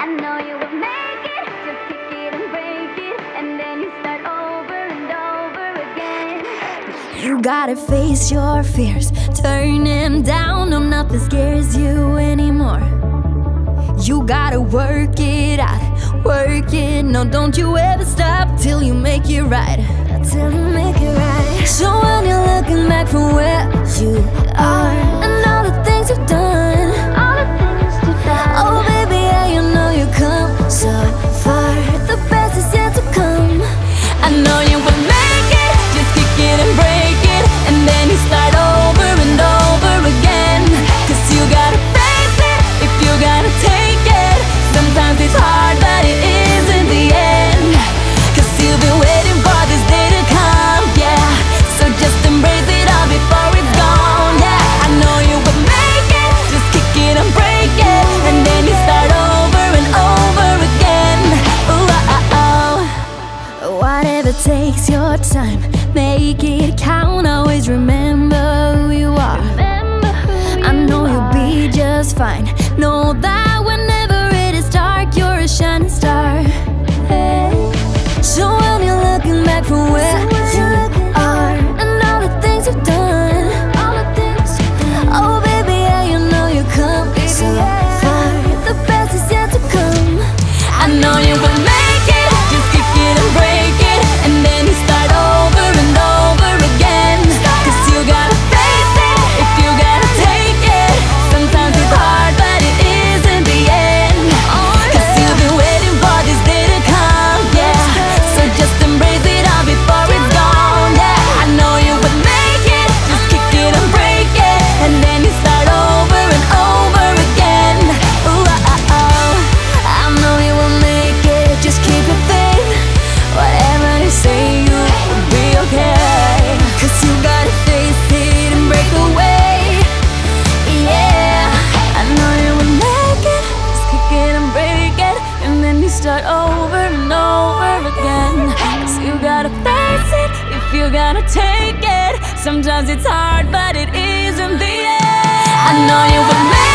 I know you will make it, just kick it and break it, and then you start over and over again. You gotta face your fears, turn them down, no nothing scares you anymore. You gotta work it out, work it, no don't you ever stop till you make it right. Till you make it right. So when you're looking back from where you are and all the things you've done, All the things you've done. oh baby, yeah, you know you come so far. The best is yet to come. I know you will make it, just kick it and break it, and then you start over and over again. Cause you gotta face it if you gotta take it. Sometimes it's hard, but it is in the end. Cause you've been waiting for this day to come, yeah. So just embrace it all before it's gone, yeah. I know you will make it, just kick it and break it, and then you start over and over again. Ooh, whatever takes your time, make it count. Always remember who you are. I know you'll be just fine. Know that whenever it is dark, you're a shining star. Hey. So when you're looking back from where you are and all the things you've done, oh baby, yeah, you know you come so far. The best is yet to come. I know you will make it, just kick it and break it, and then you start over and over again. Cause you gotta face it if you gotta take it. Sometimes it's hard, but it is in the end. Cause you've been waiting for this day to come, yeah. So just embrace it all before it's gone, yeah. I know you will make it, just kick it and break it, and then you start over and over again. Ooh, I know you will make it, just keep your faith. Whatever they say, you will be okay. Cause you gotta face it and break away, yeah. I know you will make it, just kick it and break it, and then you start over and over again. Cause you gotta face it if you gotta take it. Sometimes it's hard, but it is in the end. I know you will make it.